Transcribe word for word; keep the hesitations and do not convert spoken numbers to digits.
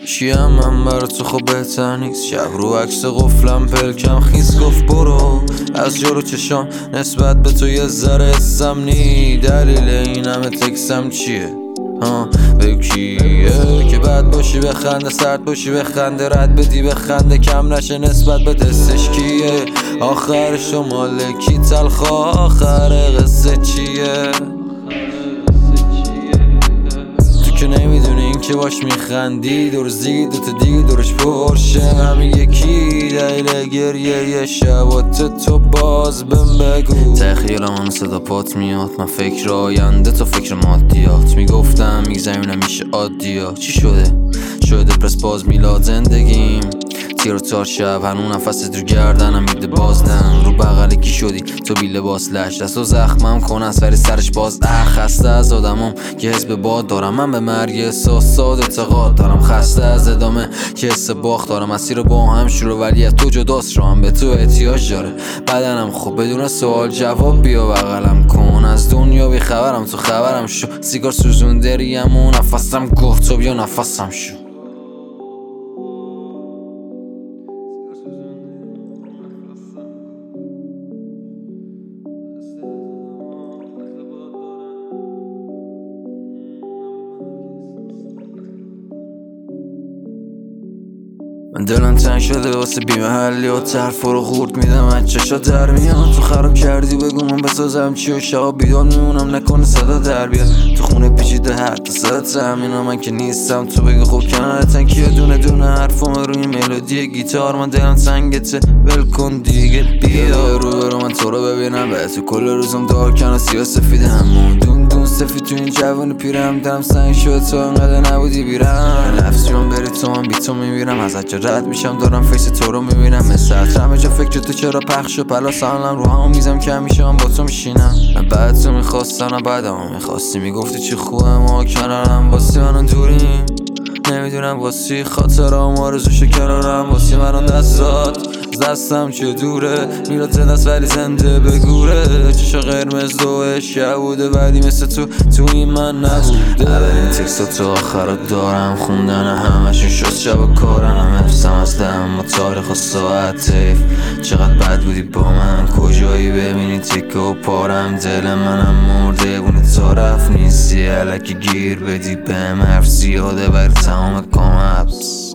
چیم من برا تو خب بهتر نیست. شب رو عکس قفلم پلکم خیز گفت برو از جلو چشام نسبت به تو یه ذره حسم نی. دلیل این همه تکسم چیه؟ ها بگو کیه که بد باشی بخنده، سرد باشی بخنده، رد بدی بخنده، کم نشه نسبت به دستش کیه؟ آخر شمال کی تلخ، آخر قصه چیه؟ که نمیدونی این که باش میخندی دور زی دوتا دیگه دورش پرشه همین یکی دلیل گریه یه شبات تو باز بهم بگو. ته خیالم صدا پات میاد، من فکر آینده تو فکر مادیات. میگفتم میگذرونم میشه عادیا، چی شده؟ شده پرس باز میلاد زندگیم تیر و تار شب هنون نفست رو گردنم میده بازدم. رو بغل کی شدی تو بی لباس لش دست و زخمم کن از فری سرش باز اخ. خسته از آدمم که حس به باد دارم، من به مرگ احساسات اعتقاد دارم. خسته از ادامه که حس باخت دارم، مسیر با هم شروع ولی از تو جداست، رو هم به تو احتیاج داره. بدنم خوب بدون سوال جواب بیا بغلم کن، از دنیا بی خبرم تو خبرم شو. سیگار سوزونده ریم و نفسم گفت تو بیا نفسم شو. من دلم تنگ شده واسه بیمحلی و طرف رو خورد میدم از چشا در میان. تو خراب کردی بگو من بسازم چی و شبا بیدار میمونم نکنه صدا در بیاد. تو خونه پیچیده حتی صدا تأمینا من که نیستم تو بگو خوب کنارتن کیا دونه دونه حرفم روی ملودی گیتار. من دلم تنگته ول کن دیگه بیا رو برو من تو رو ببینم به تو کل روزم دار کنه سیاه سفیده همون دون دون سفید تو این جوان پیرم. دلم سنگ شد تو انقدر نبودی بیرم لفظی من بری تو من بی تو میمیرم ازت رد میشم دارم فیس تو رو میبینم مثل همه جا فکر تو چرا پخش و پلا سالم رو همون میزم که همیشه من با تو میشینم. من بعد تو میخواستم نه بعد هم میخواستی میگفتی چی خوبه ما کنارم واسه منو دوریم نمیدونم واسه خاطرام آرزوشو کنارم واسه منو دستات دستم چه دوره میلاد زندست ولی زنده به گوره. چشا قرمز دوه شبوده ولی مثل تو تو این من نبوده. اولین تکست تو آخرات دارم خوندن همشون شد شب و کارم. حفظم از دم و تاریخ و ساعت تیف چقدر بد بودی با من کجایی ببینی تیکه و پارم. دل منم مرده بونه طرف نیستی الکی گیر بدی بهم حرف زیاده بر تمام کام حبس.